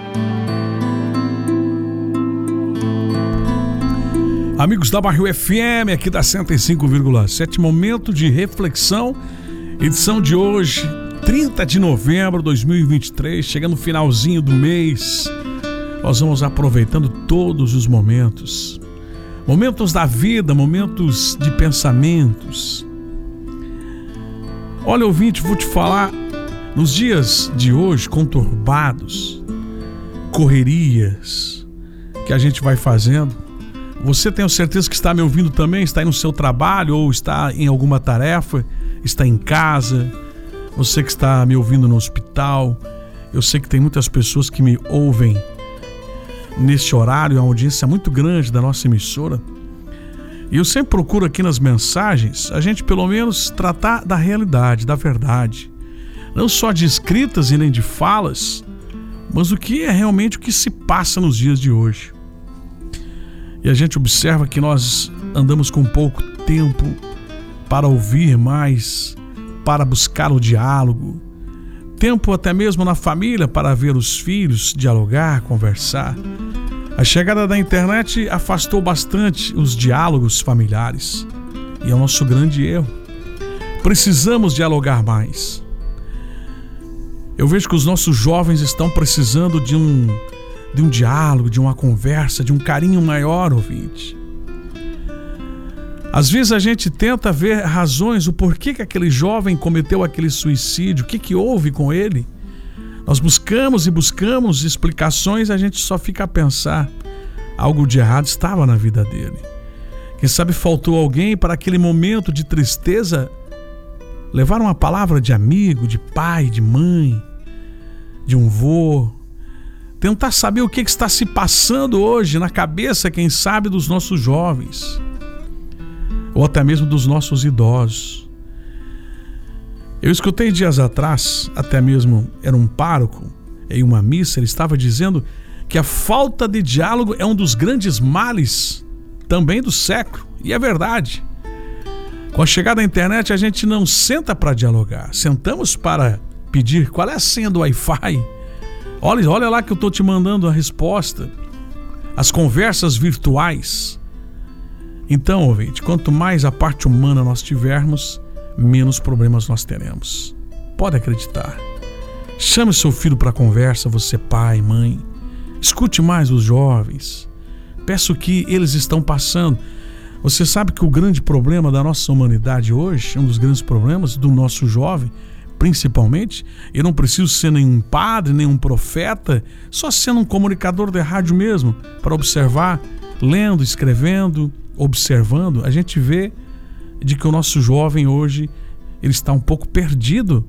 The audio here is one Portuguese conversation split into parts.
Amigos da Barril FM, aqui da 105,7, momento de reflexão, edição de hoje, 30 de novembro de 2023, chegando no finalzinho do mês. Nós vamos aproveitando todos os momentos da vida, momentos de pensamentos. Olha, ouvinte, vou te falar, nos dias de hoje, conturbados, correrias que a gente vai fazendo, você tenho certeza que está me ouvindo também, está aí no seu trabalho ou está em alguma tarefa, está em casa, você que está me ouvindo no hospital. Eu sei que tem muitas pessoas que me ouvem nesse horário, é uma audiência muito grande da nossa emissora. E eu sempre procuro aqui nas mensagens, a gente pelo menos tratar da realidade, da verdade. Não só de escritas e nem de falas, mas o que é realmente o que se passa nos dias de hoje. E a gente observa que nós andamos com pouco tempo para ouvir mais, para buscar o diálogo. Tempo até mesmo na família para ver os filhos, dialogar, conversar. A chegada da internet afastou bastante os diálogos familiares. E é o nosso grande erro. Precisamos dialogar mais. Eu vejo que os nossos jovens estão precisando de um diálogo, de uma conversa, de um carinho maior, ouvinte. Às vezes a gente tenta ver razões, o porquê que aquele jovem cometeu aquele suicídio, o que houve com ele. Nós buscamos e buscamos explicações, a gente só fica a pensar, algo de errado estava na vida dele. Quem sabe faltou alguém para aquele momento de tristeza levar uma palavra de amigo, de pai, de mãe, de um vô. Tentar saber o que está se passando hoje na cabeça, quem sabe, dos nossos jovens. Ou até mesmo dos nossos idosos. Eu escutei dias atrás, até mesmo era um pároco, em uma missa, ele estava dizendo que a falta de diálogo é um dos grandes males também do século. E é verdade. Com a chegada da internet, a gente não senta para dialogar. Sentamos para pedir qual é a senha do Wi-Fi. Olha lá que eu estou te mandando a resposta. As conversas virtuais. Então, ouvinte, quanto mais a parte humana nós tivermos, menos problemas nós teremos. Pode acreditar. Chame seu filho para a conversa, você pai, mãe. Escute mais os jovens. Peça o que eles estão passando. Você sabe que o grande problema da nossa humanidade hoje, um dos grandes problemas do nosso jovem, principalmente, eu não preciso ser nenhum padre, nenhum profeta, só sendo um comunicador de rádio mesmo, para observar, lendo, escrevendo, observando, a gente vê de que o nosso jovem hoje, ele está um pouco perdido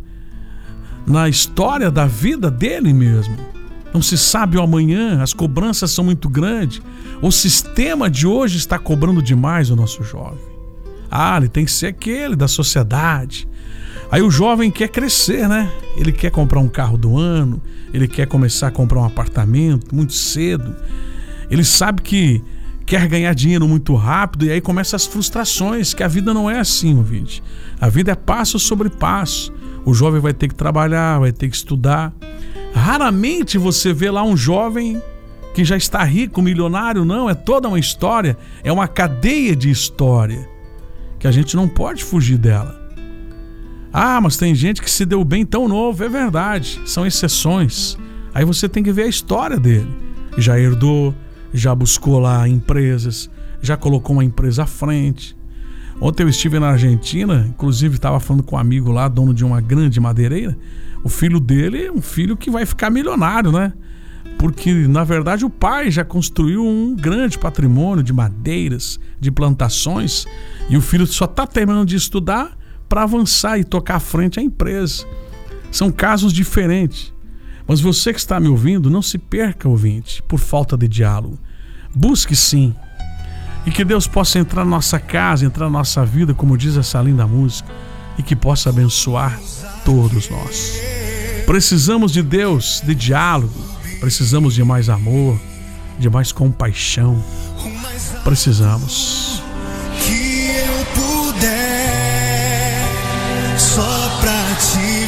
na história da vida dele mesmo. Não se sabe o amanhã, as cobranças são muito grandes, o sistema de hoje está cobrando demais o nosso jovem. Ele tem que ser aquele da sociedade. Aí o jovem quer crescer, né? Ele quer comprar um carro do ano, ele quer começar a comprar um apartamento muito cedo. Ele sabe que quer ganhar dinheiro muito rápido e aí começam as frustrações, que a vida não é assim, ouvinte. A vida é passo sobre passo. O jovem vai ter que trabalhar, vai ter que estudar. Raramente você vê lá um jovem que já está rico, milionário, não. É toda uma história, é uma cadeia de história que a gente não pode fugir dela. Mas tem gente que se deu bem tão novo, é verdade, são exceções. Aí você tem que ver a história dele. Já herdou, já buscou lá empresas, já colocou uma empresa à frente. Ontem eu estive na Argentina, inclusive estava falando com um amigo lá, dono de uma grande madeireira. O filho dele é um filho que vai ficar milionário, né? Porque, na verdade, o pai já construiu um grande patrimônio de madeiras, de plantações, e o filho só está terminando de estudar para avançar e tocar à frente a empresa. São casos diferentes. Mas você que está me ouvindo, não se perca, ouvinte, por falta de diálogo. Busque sim. E que Deus possa entrar na nossa casa, entrar na nossa vida, como diz essa linda música, e que possa abençoar todos nós. Precisamos de Deus, de diálogo. Precisamos de mais amor, de mais compaixão. Precisamos. Que eu puder só pra ti.